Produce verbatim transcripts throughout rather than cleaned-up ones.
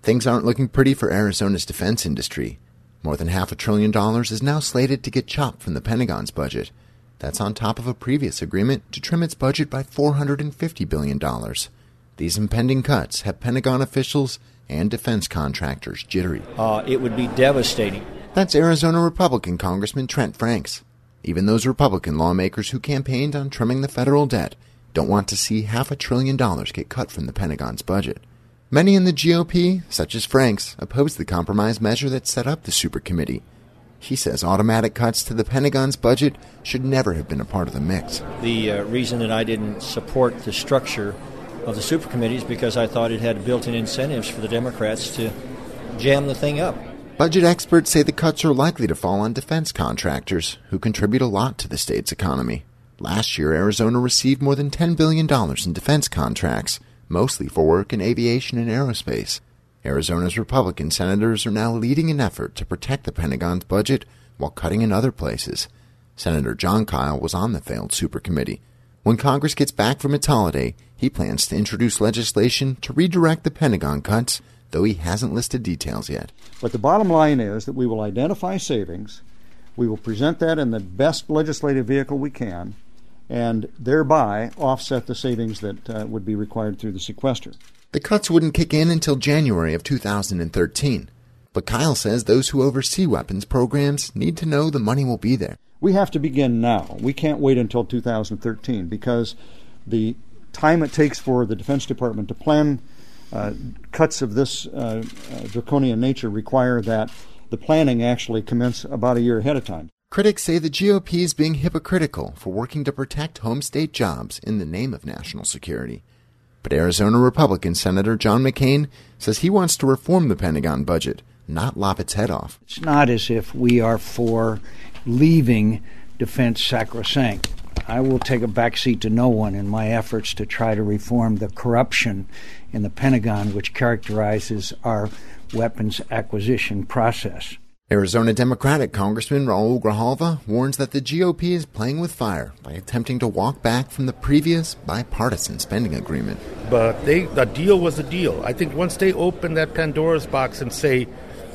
Things aren't looking pretty for Arizona's defense industry. More than half a trillion dollars is now slated to get chopped from the Pentagon's budget. That's on top of a previous agreement to trim its budget by four hundred fifty billion dollars. These impending cuts have Pentagon officials and defense contractors jittery. Uh, it would be devastating. That's Arizona Republican Congressman Trent Franks. Even those Republican lawmakers who campaigned on trimming the federal debt don't want to see half a trillion dollars get cut from the Pentagon's budget. Many in the G O P, such as Franks, oppose the compromise measure that set up the supercommittee. He says automatic cuts to the Pentagon's budget should never have been a part of the mix. The uh, reason that I didn't support the structure of the supercommittee is because I thought it had built-in incentives for the Democrats to jam the thing up. Budget experts say the cuts are likely to fall on defense contractors, who contribute a lot to the state's economy. Last year, Arizona received more than ten billion dollars in defense contracts, mostly for work in aviation and aerospace. Arizona's Republican senators are now leading an effort to protect the Pentagon's budget while cutting in other places. Senator Jon Kyl was on the failed supercommittee. When Congress gets back from its holiday, he plans to introduce legislation to redirect the Pentagon cuts, though he hasn't listed details yet. But the bottom line is that we will identify savings, we will present that in the best legislative vehicle we can, and thereby offset the savings that uh, would be required through the sequester. The cuts wouldn't kick in until January of two thousand thirteen, but Kyl says those who oversee weapons programs need to know the money will be there. We have to begin now. We can't wait until two thousand thirteen because the time it takes for the Defense Department to plan uh, cuts of this uh, uh, draconian nature require that the planning actually commence about a year ahead of time. Critics say the G O P is being hypocritical for working to protect home state jobs in the name of national security. But Arizona Republican Senator John McCain says he wants to reform the Pentagon budget, not lop its head off. It's not as if we are for leaving defense sacrosanct. I will take a backseat to no one in my efforts to try to reform the corruption in the Pentagon which characterizes our weapons acquisition process. Arizona Democratic Congressman Raul Grijalva warns that the G O P is playing with fire by attempting to walk back from the previous bipartisan spending agreement. But they, the deal was a deal. I think once they open that Pandora's box and say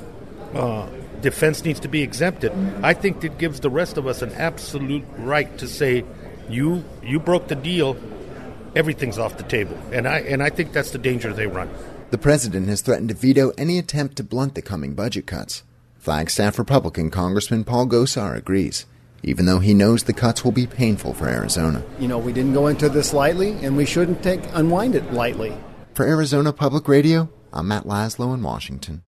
uh, defense needs to be exempted, I think it gives the rest of us an absolute right to say, you you broke the deal, everything's off the table. And I and I think that's the danger they run. The president has threatened to veto any attempt to blunt the coming budget cuts. Flagstaff Republican Congressman Paul Gosar agrees, even though he knows the cuts will be painful for Arizona. You know, we didn't go into this lightly, and we shouldn't take unwind it lightly. For Arizona Public Radio, I'm Matt Laszlo in Washington.